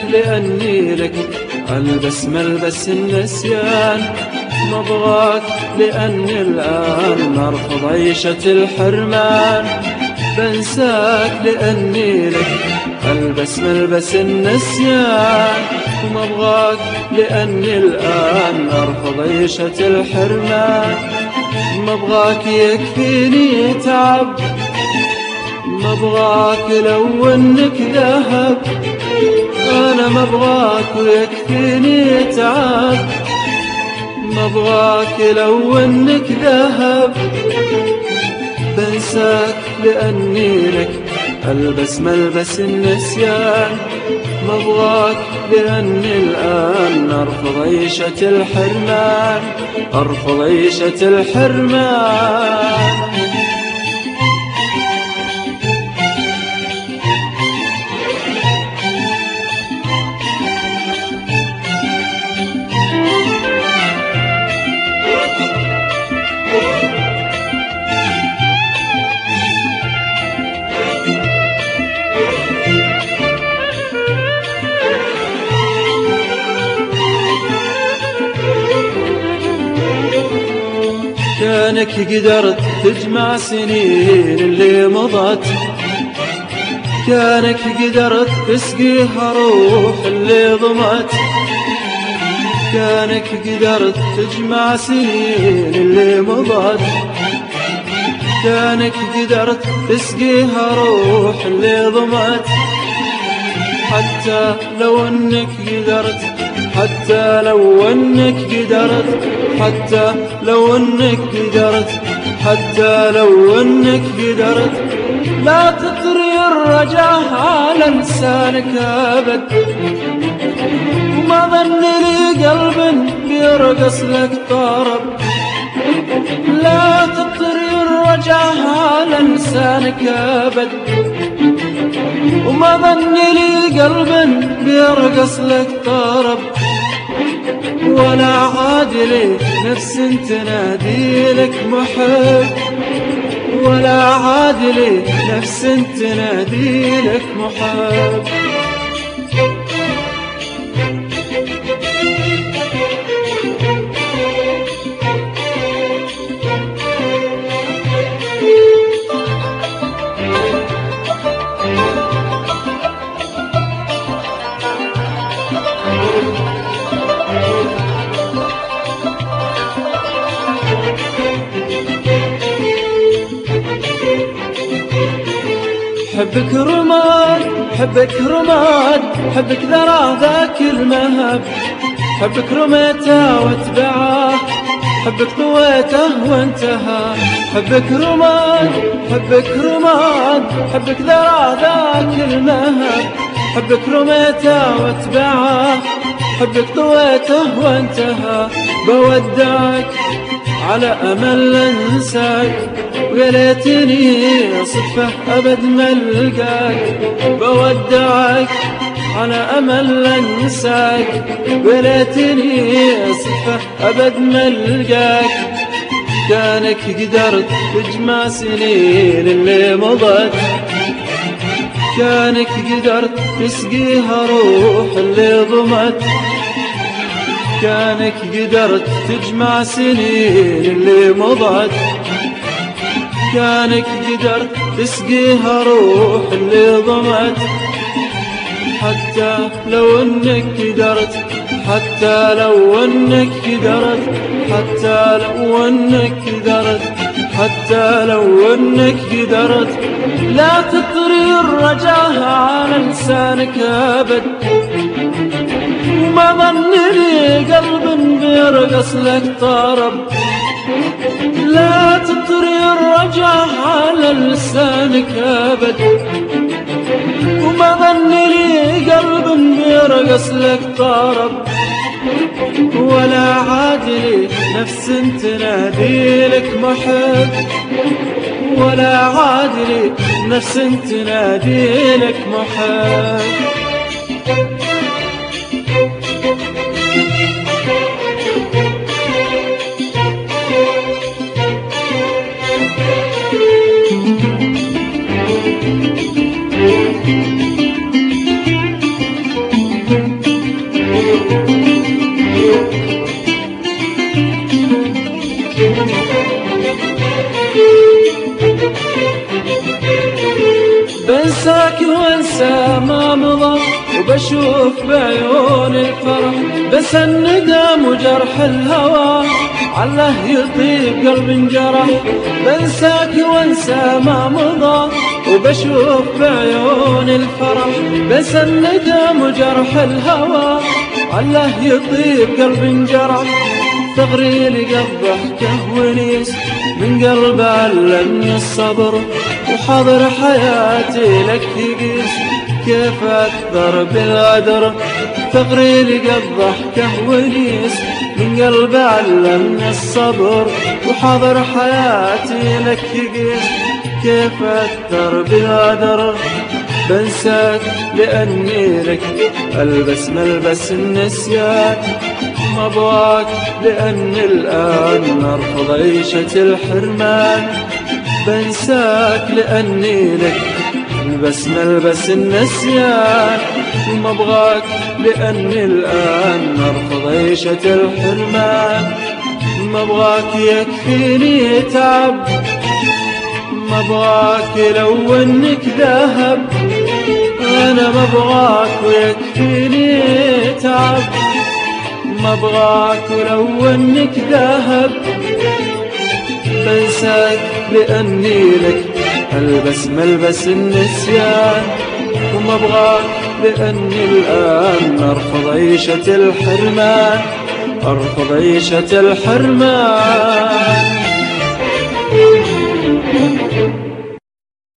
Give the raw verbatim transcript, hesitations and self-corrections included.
لأني لك ألبس ملبس النسيان، مبغاك لأني الآن أرفض عيشة الحرمان. بنساك لأني لك ألبس ملبس النسيان، ومبغاك لأني الآن أرفض عيشة الحرمان. مبغاك يكفيني تعب، مبغاك لو انك ذهب، انا مبغاك ويكفيني تعب. مبغاك لو انك ذهب، بنساك لأني لك ألبس ملبس النسيان. مبغاك لأني الآن أرفض عيشة الحرمان، أرفض عيشة الحرمان. كانك قدرت تجمع سنين اللي مضت، كانك قدرت تسقيها روح اللي ضمت. كانك قدرت تجمع سنين اللي مضت، كانك قدرت تسقيها روح اللي ضمت. حتى لو انك قدرت، حتى لو انك قدرت، حتى لو انك قدرت، حتى لو انك قدرت، لا تطري الرجاء على لسانك ابد. وما ظن لي قلب بيرقص لك طرب، لا تطري الرجاء على لسانك ابد. وما ظن لي قلب بيرقص لك طرب، ولا عادلي نفس تنادي لك محب، ولا عادلي نفس تنادي لك محب. حبك رماد، حبك رماد، حبك ذرى ذاك المهب. حبك رميته واتبعه، حبك طويته وانتهى. حبك رماد، حبك رماد، حبك ذرى ذاك المهب. حبك رميته واتبعه، حبك طويته وانتهى. بودعك على أمل انساك، ويا ليتني صدفة أبد ما ألقاك. بودعك على أمل انساك، ويا ليتني صدفة أبد ما ألقاك. كانك قدرت تجمع سنين اللي مضت، كانك قدرت تسقيها روح اللي ضمت. كانك قدرت تجمع سنين اللي مضت، كانك قدرت تسقيها روح اللي ضمت. حتى لو انك قدرت، حتى لو انك قدرت، حتى لو انك قدرت، حتى لو انك قدرت، لا تطري الرجاء على لسانك ابد. وما ظن لي قلب بيرقص لك طرب، لا تطري الرجاء على لسانك ابد. وما ظن لي قلب بيرقص لك طرب، ولا عادلي نفس تنادي لك محب، ولا عادلي نفس تنادي لك محب. وبشوف بعيون الفرح بس الندم وجرح الهوى عله يطيب قلب انجرح بنساك وانسى ما مضى وبشوف بعيون الفرح بس الندم وجرح الهوى عله يطيب قلب انجرح ثغري لقلب ضحكه ونيس من قلب علمني الصبر وحاضر حياتي لك يقيس كيف أثر بالغدر ثغري لقلب ضحكه ونيس من قلب علمني الصبر وحاضر حياتي لك يقيس كيف أثر بالغدر بنساك لأني لك ألبس ملبس النسيان ما ابغاك لأني الآن أرفض عيشة الحرمان بنساك لأني لك ألبس ملبس النسيان ما ابغاك لأني الآن أرفض عيشة الحرمان ما ابغاك يكفيني تعب ما ابغاك لو انك ذهب انا ما ابغاك ويكفيني تعب ما ابغاك ولو انك ذهب بنساك لاني لك البس ملبس النسيان وما ابغاك لاني الان ارفض عيشة الحرمان ارفض عيشة الحرمان.